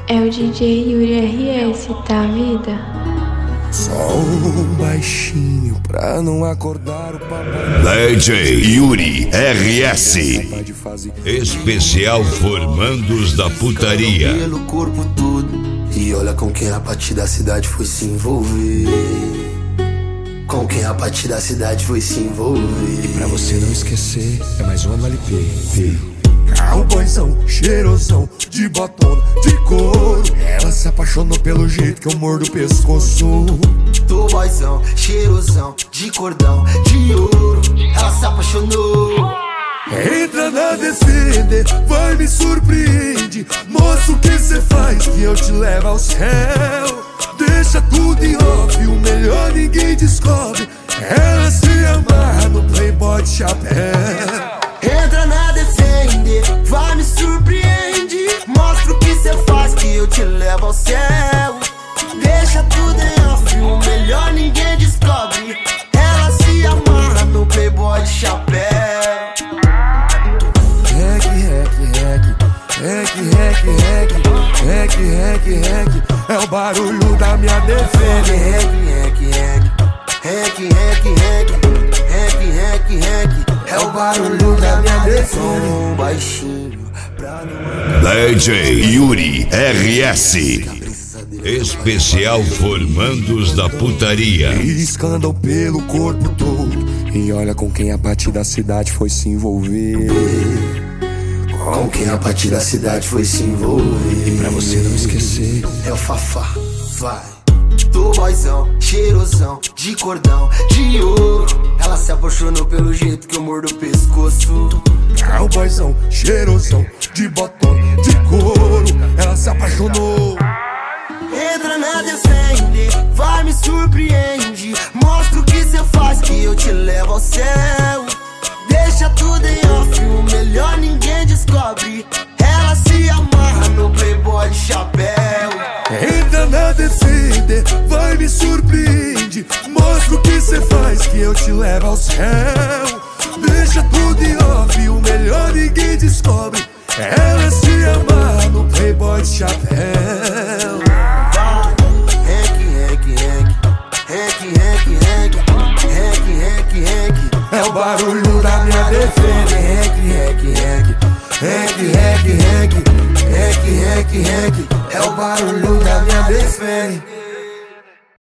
É o DJ Yuri RS, tá, vida? Só um baixinho pra não acordar o papai. DJ Yuri RS, especial formandos da putaria. Pelo corpo todo. E olha com quem a partir da cidade foi se envolver. Com quem a partir da cidade foi se envolver. E pra você não esquecer, é mais um LP. Cowboyzão, cheirosão, de botona, de couro. Ela se apaixonou pelo jeito que eu mordo o pescoço. Do boyzão, cheirosão, de cordão, de ouro. Ela se apaixonou. Entra na Defender, vai me surpreende. Mostra o que cê faz que eu te levo ao céu. Deixa tudo em off, o melhor ninguém descobre. Ela se amarra no Playboy de chapéu. Entra na Defender, vai me surpreende. Mostra o que cê faz que eu te levo ao céu. Deixa tudo em off, o melhor ninguém descobre. Ela se amarra no Playboy de chapéu. É o barulho da minha Defender. É o barulho da minha Defender. Baixinho pra não... DJ Yuri RS, especial formandos da putaria. Escândalo pelo corpo todo. E olha com quem a partir da cidade foi se envolver. Com quem a partir da cidade foi se envolver. E pra você não esquecer, é o Fafá, vai. Do boyzão, cheirosão, de cordão, de ouro. Ela se apaixonou pelo jeito que eu mordo o pescoço. Cowboyzão, cheirosão, de botona, de couro. Ela se apaixonou. Entra na Defender, vai me surpreende. Mostra o que cê faz que eu te levo ao céu. Deixa tudo em off, o melhor ninguém descobre. Ela se amarra no Playboy de chapéu. Entra na Defender, vai me surpreende. Mostra o que cê faz que eu te levo ao céu. Deixa tudo em off, o melhor ninguém descobre. Ela se amarra no Playboy de chapéu. É o barulho